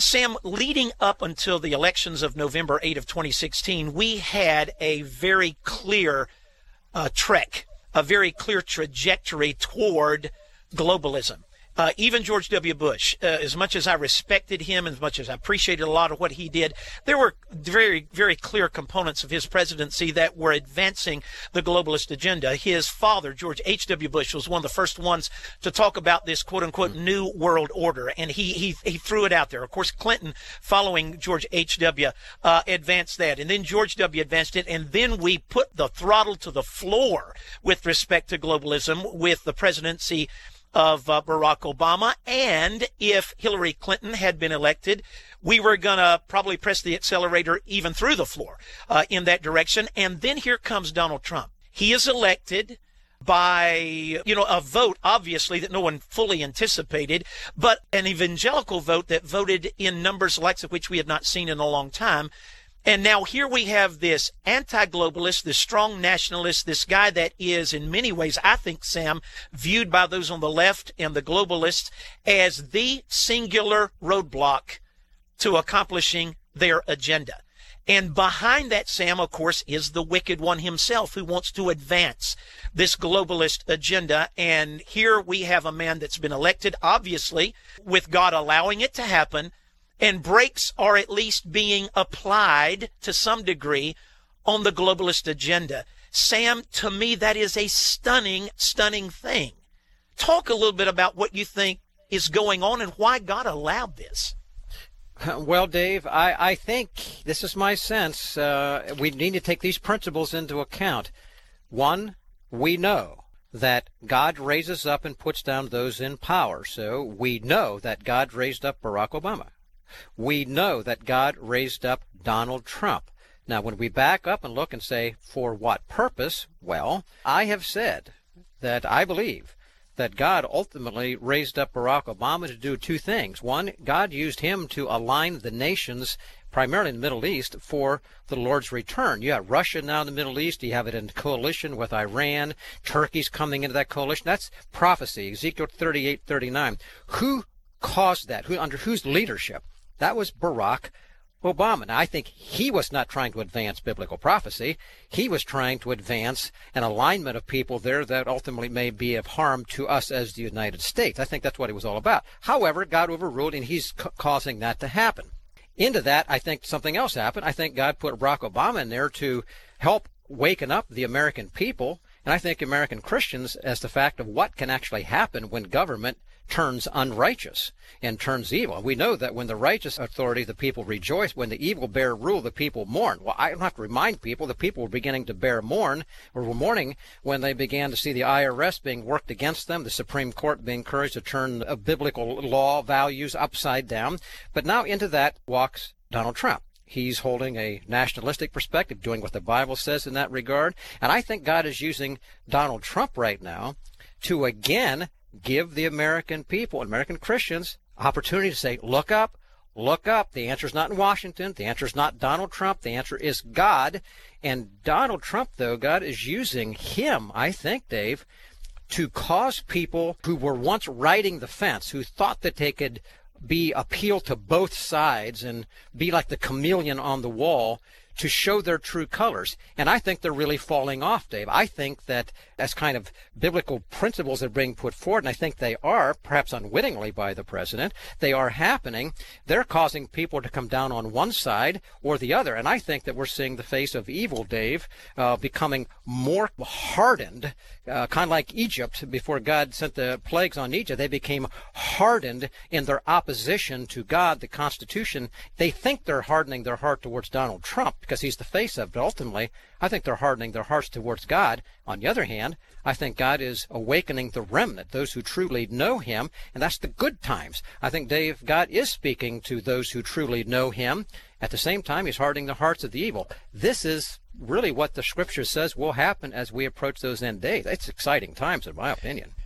Sam, leading up until the elections of November 8 of 2016, we had a very clear trek, a very clear trajectory toward globalism. Even George W. Bush, as much as I respected him, as much as I appreciated a lot of what he did, there were very, very clear components of his presidency that were advancing the globalist agenda. His father, George H.W. Bush, was one of the first ones to talk about this quote-unquote new world order, and he threw it out there. Of course, Clinton, following George H.W., advanced that, and then George W. advanced it, and then we put the throttle to the floor with respect to globalism with the presidency of Barack Obama. And if Hillary Clinton had been elected, we were going to probably press the accelerator even through the floor in that direction. And then here comes Donald Trump. He is elected by, a vote, obviously, that no one fully anticipated, but an evangelical vote that voted in numbers likes of which we had not seen in a long time. And now here we have this anti-globalist, this strong nationalist, this guy that is in many ways, I think, Sam, viewed by those on the left and the globalists as the singular roadblock to accomplishing their agenda. And behind that, Sam, of course, is the wicked one himself who wants to advance this globalist agenda. And here we have a man that's been elected, obviously, with God allowing it to happen, and brakes are at least being applied to some degree on the globalist agenda. Sam, to me, that is a stunning, stunning thing. Talk a little bit about what you think is going on and why God allowed this. Well, Dave, I think, this is my sense, we need to take these principles into account. One, we know that God raises up and puts down those in power. So we know that God raised up Barack Obama. We know that God raised up Donald Trump. Now, when we back up and look and say, for what purpose? Well, I have said that I believe that God ultimately raised up Barack Obama to do two things. One, God used him to align the nations, primarily in the Middle East, for the Lord's return. You have Russia now in the Middle East. You have it in coalition with Iran. Turkey's coming into that coalition. That's prophecy, Ezekiel 38:39. Who caused that? Under whose leadership? That was Barack Obama. Now, I think he was not trying to advance biblical prophecy. He was trying to advance an alignment of people there that ultimately may be of harm to us as the United States. I think that's what it was all about. However, God overruled, and he's causing that to happen. Into that, I think something else happened. I think God put Barack Obama in there to help waken up the American people, and I think American Christians, as the fact of what can actually happen when government turns unrighteous and turns evil. We know that when the righteous authority, the people rejoice. When the evil bear rule, the people mourn. Well, I don't have to remind people. The people were beginning to were mourning when they began to see the IRS being worked against them, the Supreme Court being encouraged to turn biblical law values upside down. But now into that walks Donald Trump. He's holding a nationalistic perspective, doing what the Bible says in that regard. And I think God is using Donald Trump right now to again give the American people, American Christians, opportunity to say, look up, look up. The answer is not in Washington. The answer is not Donald Trump. The answer is God. And Donald Trump, though, God is using him, I think, Dave, to cause people who were once riding the fence, who thought that they could appeal to both sides and be like the chameleon on the wall, to show their true colors. And I think they're really falling off, Dave. I think that as kind of biblical principles that are being put forward, and I think they are, perhaps unwittingly by the president, they are happening. They're causing people to come down on one side or the other. And I think that we're seeing the face of evil, Dave, becoming more hardened, kind of like Egypt. Before God sent the plagues on Egypt, they became hardened in their opposition to God, the Constitution. They think they're hardening their heart towards Donald Trump because he's the face of it. But ultimately, I think they're hardening their hearts towards God. On the other hand, I think God is awakening the remnant, those who truly know him, and that's the good times. I think, Dave, God is speaking to those who truly know him. At the same time, he's hardening the hearts of the evil. This is really what the Scripture says will happen as we approach those end days. It's exciting times, in my opinion.